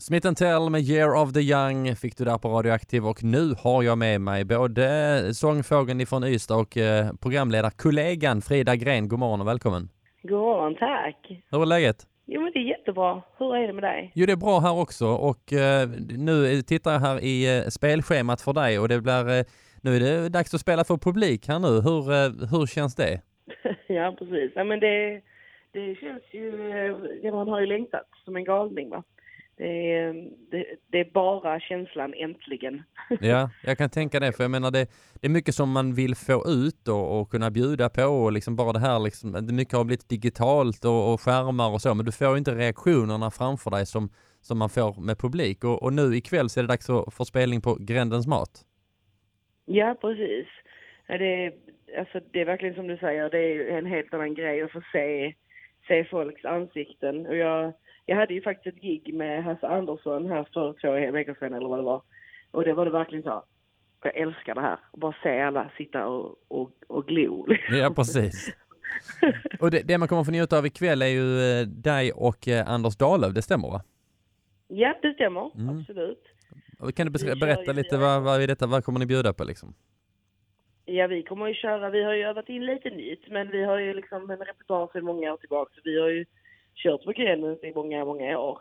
Smith & Tell med Year of the Young fick du där på Radioaktiv, och nu har jag med mig både sångfågeln ifrån Ystad och programledarkollegan Frida Gren. God morgon och välkommen. God morgon, tack. Hur är läget? Jo, men det är jättebra. Hur är det med dig? Jo, det är bra här också, och nu tittar jag här i spelschemat för dig, och det blir, nu är det dags att spela för publik här nu. Hur känns det? Ja, precis. Ja, men det känns ju, man har ju längtat som en galning, va? Det är bara känslan äntligen. Ja, jag kan tänka det, för jag menar det är mycket som man vill få ut och kunna bjuda på, och liksom bara det här liksom, det mycket har blivit digitalt och skärmar och så, men du får inte reaktionerna framför dig som man får med publik, och nu ikväll så är det dags för spelning på Grändens mat. Ja, precis. Ja, det är verkligen som du säger, det är en helt annan grej att få se folks ansikten, och jag hade ju faktiskt ett gig med Hasse Andersson här för 2 veckor sedan eller vad det var. Och det var det verkligen så. Jag älskar det här. Bara se alla sitta och glo. Ja, precis. Och det man kommer få njuta av ikväll är ju dig och Anders Dahlöf, det stämmer, va? Ja, det stämmer. Absolut. Och kan du berätta lite vad är detta? Vad kommer ni bjuda på liksom? Ja, vi kommer ju köra. Vi har ju övat in lite nytt, men vi har ju liksom en repertoar sedan många år tillbaka. Så vi har ju kört på Gränden i många år.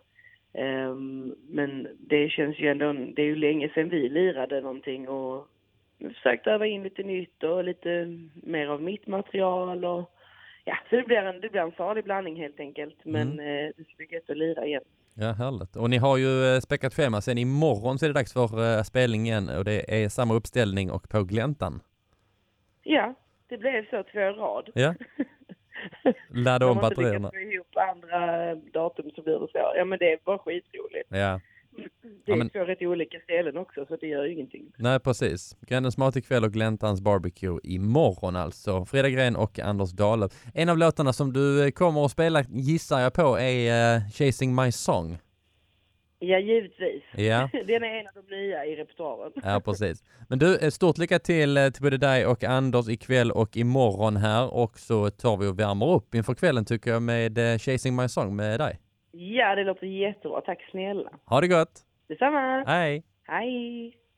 Men det känns ju ändå, det är ju länge sedan vi lirade någonting, och försökt öva in lite nytt och lite mer av mitt material, och ja, så det blir en salig blandning helt enkelt, men det ska bli gött att lira igen. Ja, härligt. Och ni har ju späckat schema, sen imorgon så är det dags för spelning igen, och det är samma uppställning och på Gläntan. Ja, det blev så 2 rad. Ja. Ladda om batterierna. Om man inte lyckas få ihop andra datum så blir det så. Ja, men det är bara skitroligt. Ja. Det är 2 rätt olika ställen också, så det gör ju ingenting. Nej, precis. Grändens mat ikväll och Gläntans barbecue imorgon alltså. Frida Gren och Anders Dahlöf. En av låtarna som du kommer att spela, gissar jag på, är Chasing My Song. Ja, givetvis. Ja. Den är en av de nya i repertoaren. Ja, precis. Men du, stort lycka till både dig och Anders ikväll och imorgon här. Och så tar vi och värmer upp inför kvällen, tycker jag, med Chasing My Song med dig. Ja, det låter jättebra. Tack snälla. Ha det gott. Detsamma. Hej. Hej.